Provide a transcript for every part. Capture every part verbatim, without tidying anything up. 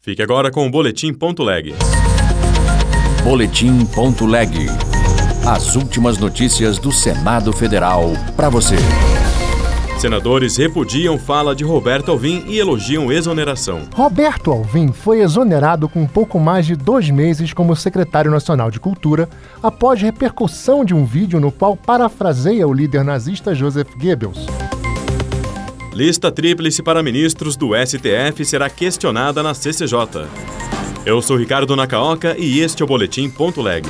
Fique agora com o Boletim Ponto Leg. Boletim Ponto Leg. As últimas notícias do Senado Federal para você. Senadores repudiam fala de Roberto Alvim e elogiam exoneração. Roberto Alvim foi exonerado com pouco mais de dois meses como secretário nacional de Cultura, após repercussão de um vídeo no qual parafraseia o líder nazista Joseph Goebbels. Lista tríplice para ministros do S T F será questionada na C C J. Eu sou Ricardo Nakaoka e este é o Boletim Ponto Leg.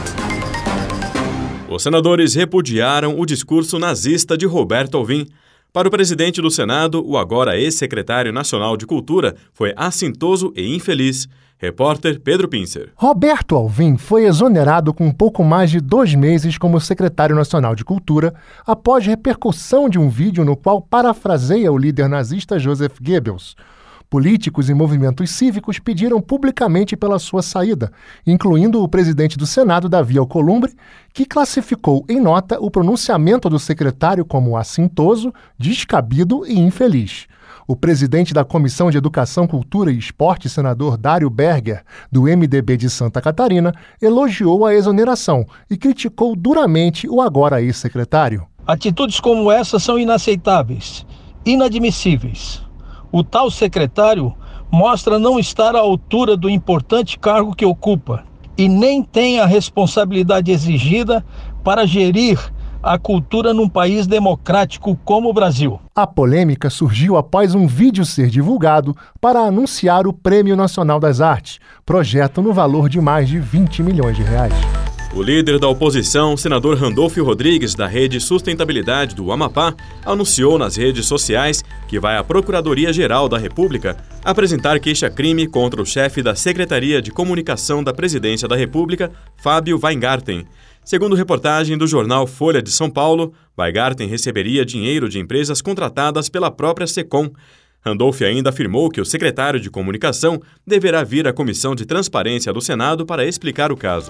Os senadores repudiaram o discurso nazista de Roberto Alvim. Para o presidente do Senado, o agora ex-secretário nacional de Cultura foi assintoso e infeliz. Repórter Pedro Pincer. Roberto Alvim foi exonerado com pouco mais de dois meses como secretário nacional de Cultura, após repercussão de um vídeo no qual parafraseia o líder nazista Joseph Goebbels. Políticos e movimentos cívicos pediram publicamente pela sua saída, incluindo o presidente do Senado, Davi Alcolumbre, que classificou em nota o pronunciamento do secretário como assintoso, descabido e infeliz. O presidente da Comissão de Educação, Cultura e Esporte, senador Dário Berger, do M D B de Santa Catarina, elogiou a exoneração e criticou duramente o agora ex-secretário. Atitudes como essa são inaceitáveis, inadmissíveis. O tal secretário mostra não estar à altura do importante cargo que ocupa e nem tem a responsabilidade exigida para gerir a cultura num país democrático como o Brasil. A polêmica surgiu após um vídeo ser divulgado para anunciar o Prêmio Nacional das Artes, projeto no valor de mais de vinte milhões de reais. O líder da oposição, senador Randolfo Rodrigues, da Rede Sustentabilidade do Amapá, anunciou nas redes sociais que vai à Procuradoria-Geral da República apresentar queixa-crime contra o chefe da Secretaria de Comunicação da Presidência da República, Fábio Weingarten. Segundo reportagem do jornal Folha de São Paulo, Weingarten receberia dinheiro de empresas contratadas pela própria SECOM. Randolph ainda afirmou que o secretário de Comunicação deverá vir à Comissão de Transparência do Senado para explicar o caso.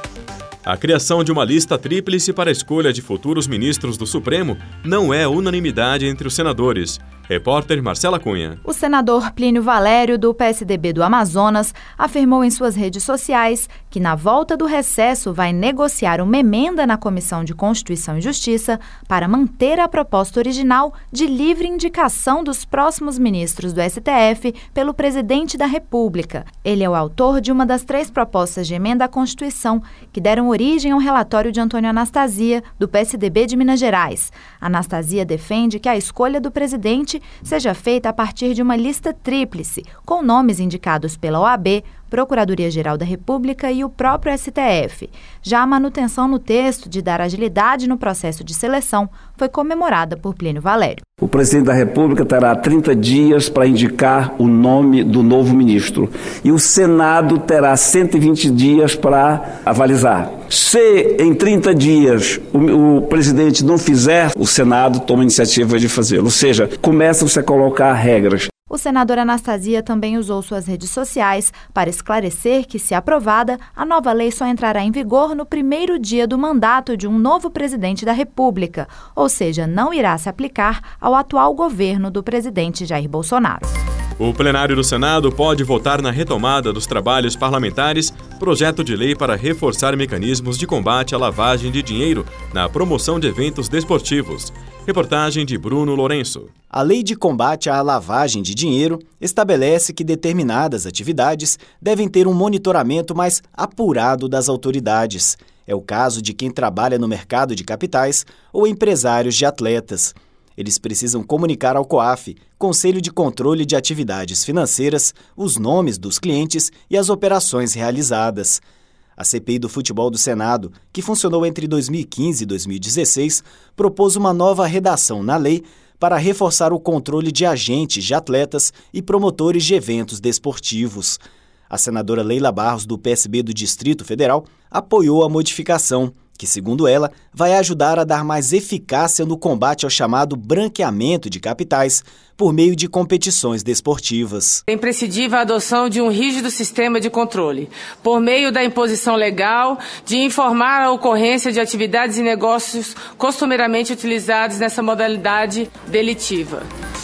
A criação de uma lista tríplice para a escolha de futuros ministros do Supremo não é unanimidade entre os senadores. Repórter Marcela Cunha. O senador Plínio Valério, do P S D B do Amazonas, afirmou em suas redes sociais que na volta do recesso vai negociar uma emenda na Comissão de Constituição e Justiça para manter a proposta original de livre indicação dos próximos ministros do S T F pelo presidente da República. Ele é o autor de uma das três propostas de emenda à Constituição que deram origem ao relatório de Antônio Anastasia, do P S D B de Minas Gerais. Anastasia defende que a escolha do presidente seja feita a partir de uma lista tríplice, com nomes indicados pela O A B, Procuradoria-Geral da República e o próprio S T F. Já a manutenção no texto de dar agilidade no processo de seleção foi comemorada por Plínio Valério. O presidente da República terá trinta dias para indicar o nome do novo ministro e o Senado terá cento e vinte dias para avalizar. Se em trinta dias o, o presidente não fizer, o Senado toma a iniciativa de fazê-lo. Ou seja, começam-se a colocar regras. O senador Anastasia também usou suas redes sociais para esclarecer que, se aprovada, a nova lei só entrará em vigor no primeiro dia do mandato de um novo presidente da República, ou seja, não irá se aplicar ao atual governo do presidente Jair Bolsonaro. O plenário do Senado pode votar na retomada dos trabalhos parlamentares projeto de lei para reforçar mecanismos de combate à lavagem de dinheiro na promoção de eventos desportivos. Reportagem de Bruno Lourenço. A Lei de Combate à Lavagem de Dinheiro estabelece que determinadas atividades devem ter um monitoramento mais apurado das autoridades. É o caso de quem trabalha no mercado de capitais ou empresários de atletas. Eles precisam comunicar ao COAF, Conselho de Controle de Atividades Financeiras, os nomes dos clientes e as operações realizadas. A C P I do Futebol do Senado, que funcionou entre dois mil e quinze e dois mil e dezesseis, propôs uma nova redação na lei para reforçar o controle de agentes de atletas e promotores de eventos desportivos. A senadora Leila Barros, do P S B do Distrito Federal, apoiou a modificação, que, segundo ela, vai ajudar a dar mais eficácia no combate ao chamado branqueamento de capitais por meio de competições desportivas. É imprescindível a adoção de um rígido sistema de controle, por meio da imposição legal, de informar a ocorrência de atividades e negócios costumeiramente utilizados nessa modalidade delitiva.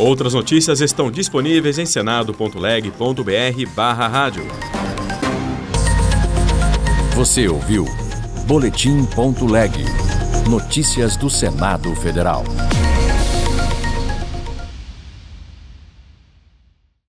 Outras notícias estão disponíveis em senado ponto leg ponto br barra rádio. Você ouviu Boletim ponto leg. Notícias do Senado Federal.